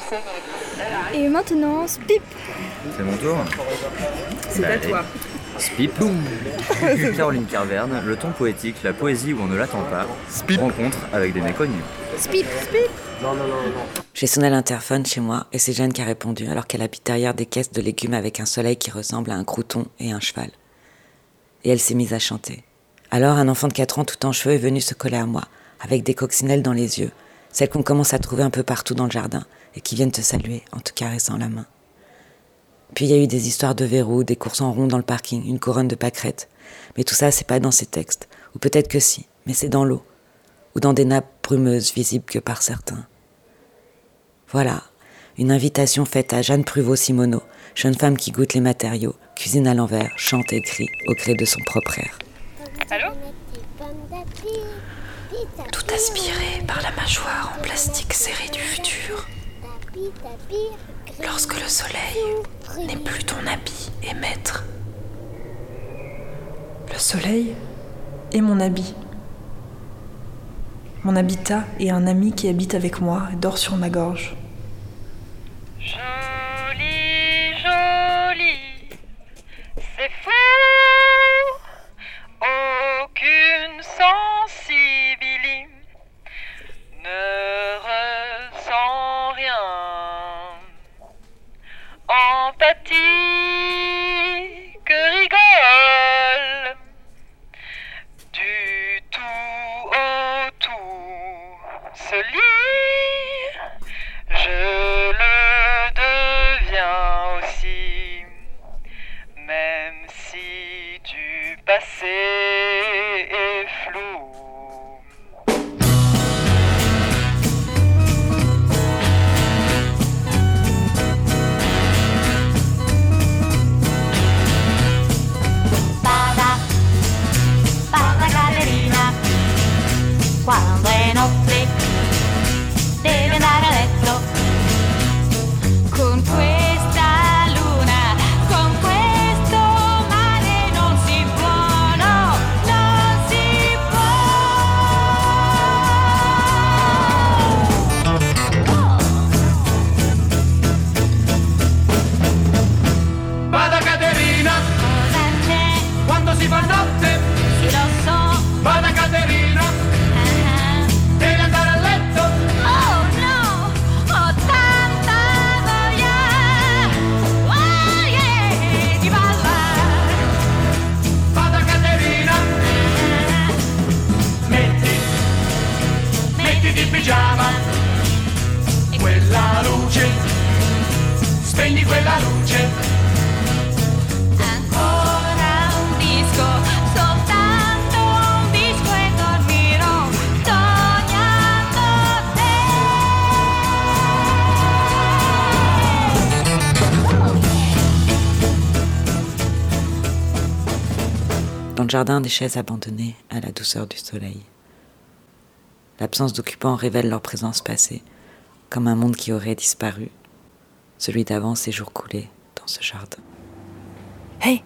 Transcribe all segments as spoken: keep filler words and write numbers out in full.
Et maintenant, Spip. C'est mon tour. C'est bah, à toi. Spip. Caroline Carverne, le ton poétique, la poésie où on ne l'attend pas. Spip. Rencontre avec des méconnus. Spip, Spip. Non, non, non, non. J'ai sonné à l'interphone chez moi et c'est Jeanne qui a répondu alors qu'elle habite derrière des caisses de légumes avec un soleil qui ressemble à un crouton et un cheval. Et elle s'est mise à chanter. Alors un enfant de quatre ans tout en cheveux est venu se coller à moi, avec des coccinelles dans les yeux, celles qu'on commence à trouver un peu partout dans le jardin et qui viennent te saluer en te caressant la main. Puis il y a eu des histoires de verrous, des courses en rond dans le parking, une couronne de pâquerettes. Mais tout ça, c'est pas dans ces textes. Ou peut-être que si, mais c'est dans l'eau. Ou dans des nappes brumeuses visibles que par certains. Voilà, une invitation faite à Jeanne Pruvot-Simoneau, jeune femme qui goûte les matériaux, cuisine à l'envers, chante et crie au gré de son propre air. Allô ? Tout aspiré par la mâchoire en plastique serré du futur. Lorsque le soleil n'est plus ton habit et maître. Le soleil est mon habit. Mon habitat est un ami qui habite avec moi et dort sur ma gorge. Joli, joli, c'est fou. Aucune sensibilité ne ressent rien. Empathie que rigole du tout au tout se lit. Je le deviens aussi, même si du passé est flou. Quando è notte devi andare a letto con questa luna, con questo mare non si può, no, non si può. Vada Caterina, cosa c'è? quando si fa notte, Sì, lo so. vada Caterina, devi andare a letto. Oh no, ho tanta voglia, oh yeah, di ballare. Vada Caterina, metti, mettiti in pigiama, quella luce, spegni quella luce. Ancora un disco, soltanto un disco e dormirò sognando Dans le jardin, des chaises abandonnées à la douceur du soleil. L'absence d'occupants révèle leur présence passée, comme un monde qui aurait disparu, celui d'avant ses jours coulés dans ce jardin. Hey!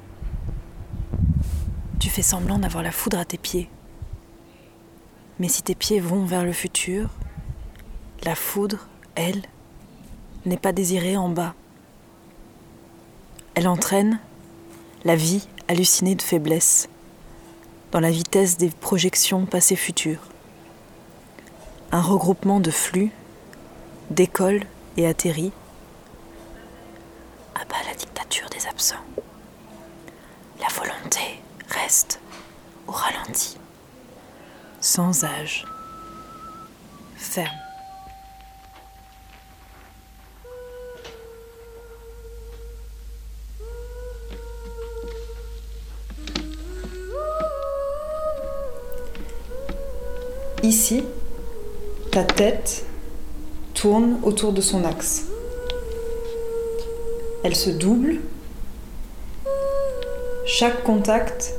Tu fais semblant d'avoir la foudre à tes pieds. Mais si tes pieds vont vers le futur, la foudre, elle, n'est pas désirée en bas. Elle entraîne la vie hallucinée de faiblesse, dans la vitesse des projections passées-futures. Un regroupement de flux, décolle et atterrit. À bas la dictature des absents. La volonté reste au ralenti, sans âge, ferme. Ici, ta tête tourne autour de son axe. Elle se double. Chaque contact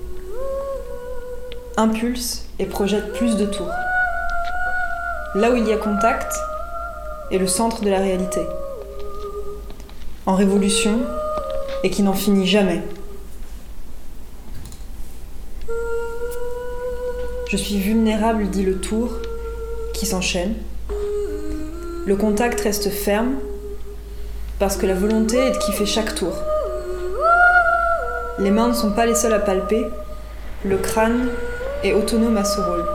impulse et projette plus de tours. Là où il y a contact est le centre de la réalité, en révolution et qui n'en finit jamais. Je suis vulnérable, dit le tour, qui s'enchaîne. Le contact reste ferme parce que la volonté est de kiffer chaque tour. Les mains ne sont pas les seules à palper, le crâne est autonome à ce rôle.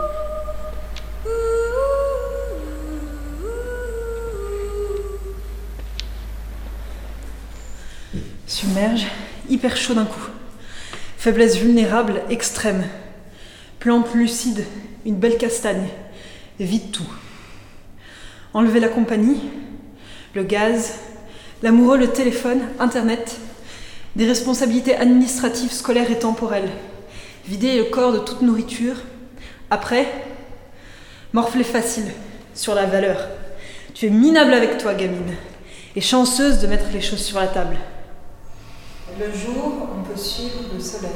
Submerge, hyper chaud d'un coup. Faiblesse vulnérable extrême. Plante lucide, une belle castagne. Vide tout. Enlever la compagnie, le gaz, l'amoureux, le téléphone, Internet, des responsabilités administratives, scolaires et temporelles. Vider le corps de toute nourriture. Après, morfler facile sur la valeur. Tu es minable avec toi, gamine, et chanceuse de mettre les choses sur la table. Le jour, on peut suivre le soleil.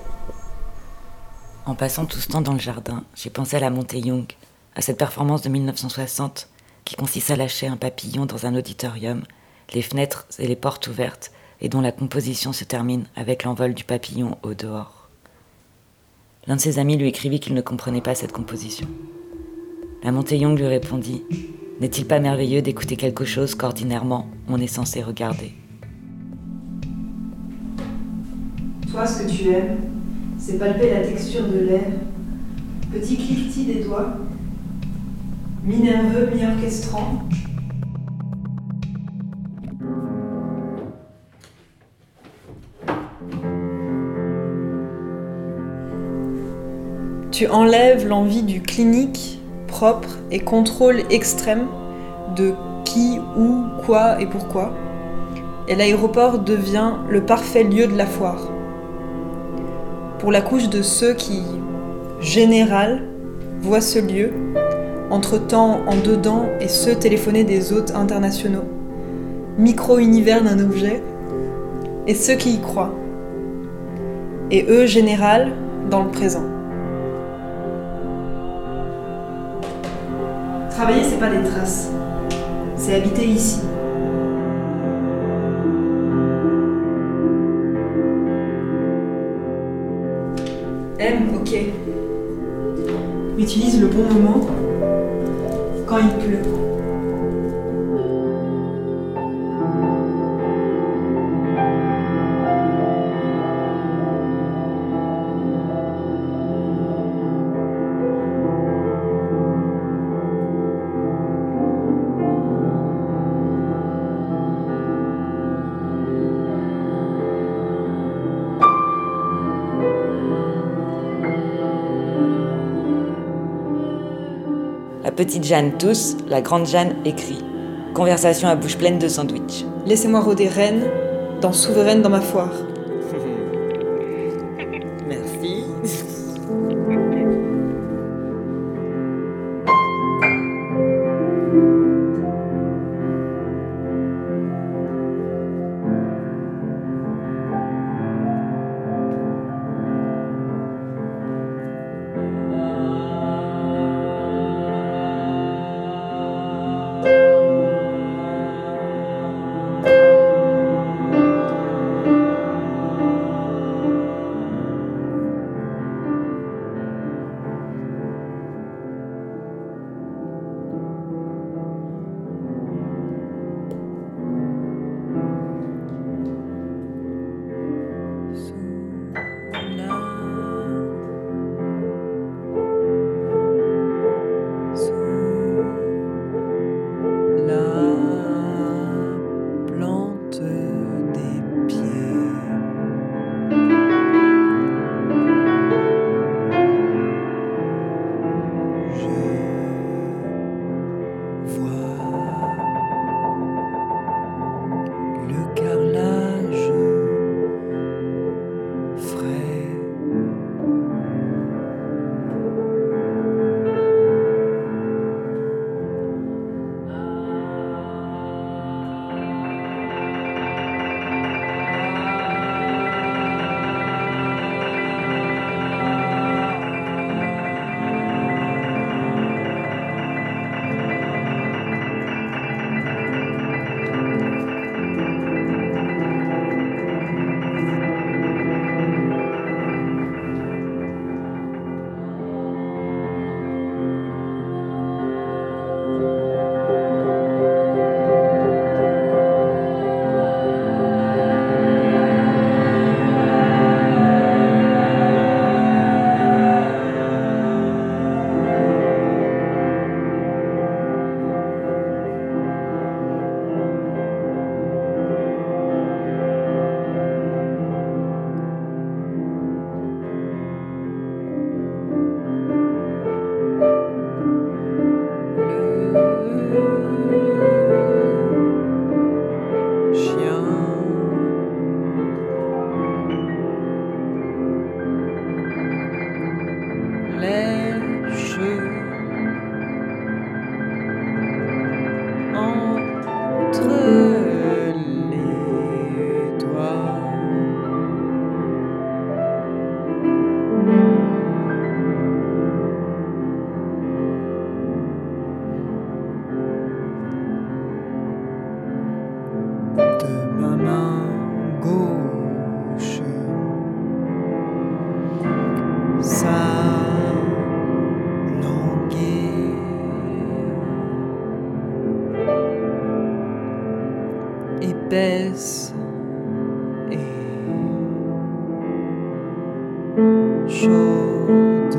En passant tout ce temps dans le jardin, j'ai pensé à la montée Young, à cette performance de mille neuf cent soixante qui consiste à lâcher un papillon dans un auditorium, les fenêtres et les portes ouvertes, et dont la composition se termine avec l'envol du papillon au dehors. L'un de ses amis lui écrivit qu'il ne comprenait pas cette composition. La montée Young lui répondit « N'est-il pas merveilleux d'écouter quelque chose qu'ordinairement on est censé regarder ?» Toi, ce que tu aimes, c'est palper la texture de l'air, petit cliquetis des doigts, mi-nerveux, mi-orchestrant. Tu enlèves l'envie du clinique, propre et contrôle extrême de qui, où, quoi et pourquoi, et l'aéroport devient le parfait lieu de la foire. Pour la couche de ceux qui, général, voient ce lieu, entre-temps en dedans et ceux téléphonés des hôtes internationaux, micro-univers d'un objet, et ceux qui y croient, et eux, général, dans le présent. Travailler, c'est pas des traces, c'est habiter ici. Aime, ok. Utilise le bon moment quand il pleut. La petite Jeanne tousse, la grande Jeanne écrit. Conversation à bouche pleine de sandwich. Laissez-moi rôder reine, dans souveraine dans ma foire. Merci. épaisse et chaude.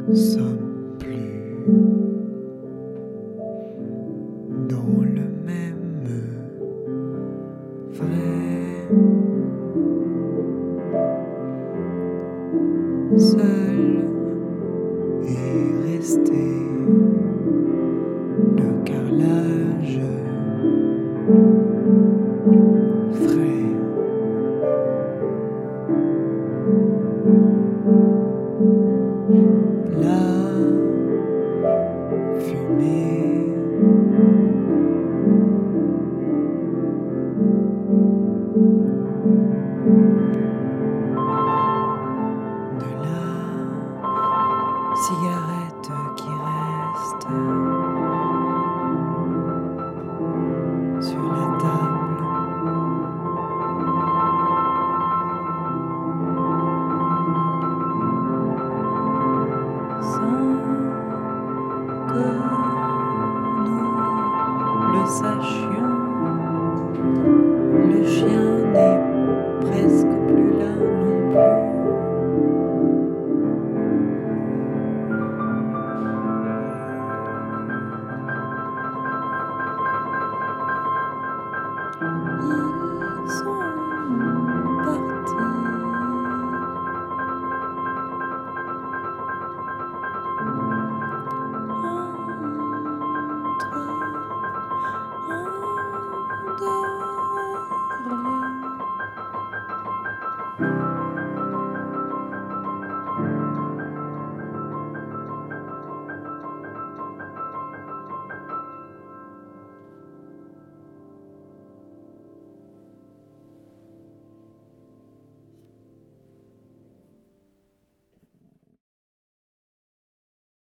sommes plus dans le même vrai. Seul est resté le carrelage frais. La fumée